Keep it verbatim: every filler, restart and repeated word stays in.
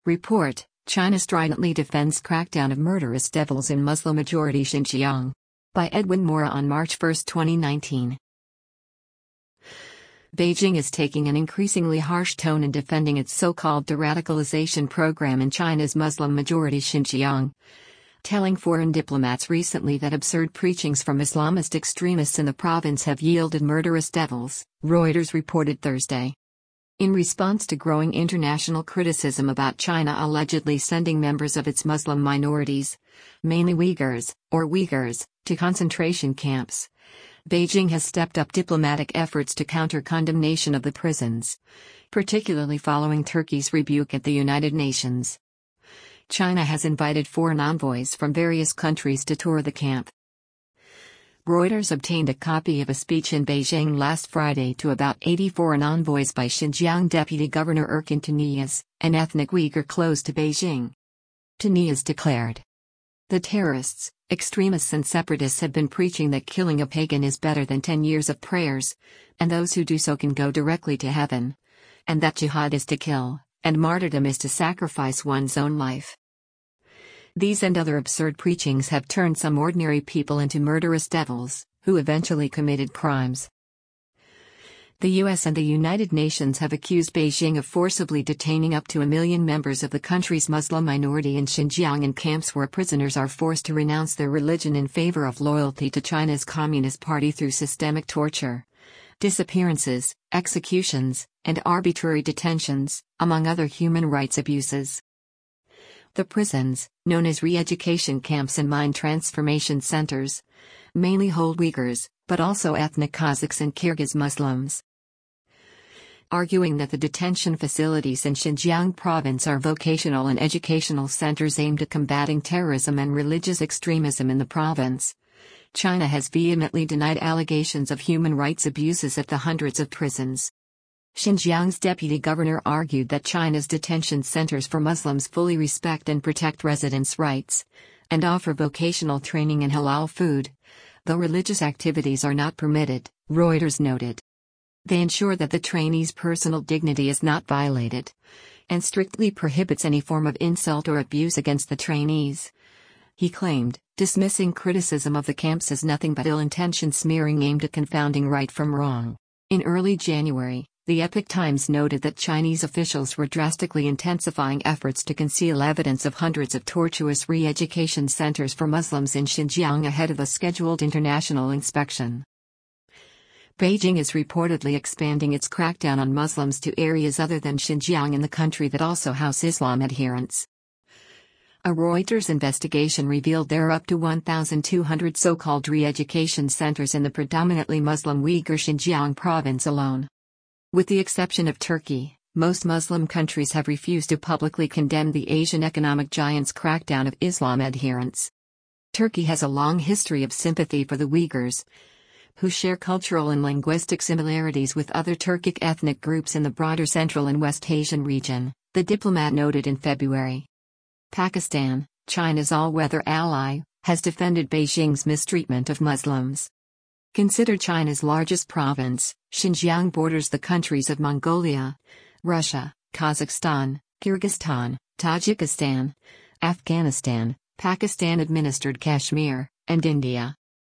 Report: China stridently defends crackdown of murderous devils in Muslim-majority Xinjiang. By Edwin Mora on March first, twenty nineteen. Beijing is taking an increasingly harsh tone in defending its so-called de-radicalization program in China's Muslim-majority Xinjiang, telling foreign diplomats recently that absurd preachings from Islamist extremists in the province have yielded murderous devils, Reuters reported Thursday. In response to growing international criticism about China allegedly sending members of its Muslim minorities, mainly Uyghurs, or Uyghurs, to concentration camps, Beijing has stepped up diplomatic efforts to counter condemnation of the prisons, particularly following Turkey's rebuke at the United Nations. China has invited foreign envoys from various countries to tour the camp. Reuters obtained a copy of a speech in Beijing last Friday to about eighty foreign envoys by Xinjiang Deputy Governor Erkin Taniyaz, an ethnic Uyghur close to Beijing. Taniyaz declared, "The terrorists, extremists and separatists have been preaching that killing a pagan is better than ten years of prayers, and those who do so can go directly to heaven, and that jihad is to kill, and martyrdom is to sacrifice one's own life. These and other absurd preachings have turned some ordinary people into murderous devils, who eventually committed crimes." The U S and the United Nations have accused Beijing of forcibly detaining up to a million members of the country's Muslim minority in Xinjiang in camps where prisoners are forced to renounce their religion in favor of loyalty to China's Communist Party through systemic torture, disappearances, executions, and arbitrary detentions, among other human rights abuses. The prisons, known as re-education camps and mind transformation centers, mainly hold Uyghurs, but also ethnic Kazakhs and Kyrgyz Muslims. Arguing that the detention facilities in Xinjiang province are vocational and educational centers aimed at combating terrorism and religious extremism in the province, China has vehemently denied allegations of human rights abuses at the hundreds of prisons. Xinjiang's deputy governor argued that China's detention centers for Muslims fully respect and protect residents' rights, and offer vocational training and halal food, though religious activities are not permitted, Reuters noted. They ensure that the trainees' personal dignity is not violated, and strictly prohibits any form of insult or abuse against the trainees, he claimed, dismissing criticism of the camps as nothing but ill-intentioned smearing aimed at confounding right from wrong. In early January, the Epoch Times noted that Chinese officials were drastically intensifying efforts to conceal evidence of hundreds of tortuous re-education centers for Muslims in Xinjiang ahead of a scheduled international inspection. Beijing is reportedly expanding its crackdown on Muslims to areas other than Xinjiang in the country that also house Islam adherents. A Reuters investigation revealed there are up to one thousand two hundred so-called re-education centers in the predominantly Muslim Uyghur Xinjiang province alone. With the exception of Turkey, most Muslim countries have refused to publicly condemn the Asian economic giant's crackdown of Islam adherents. Turkey has a long history of sympathy for the Uyghurs, who share cultural and linguistic similarities with other Turkic ethnic groups in the broader Central and West Asian region, the diplomat noted in February. Pakistan, China's all-weather ally, has defended Beijing's mistreatment of Muslims. Considered China's largest province, Xinjiang borders the countries of Mongolia, Russia, Kazakhstan, Kyrgyzstan, Tajikistan, Afghanistan, Pakistan-administered Kashmir, and India.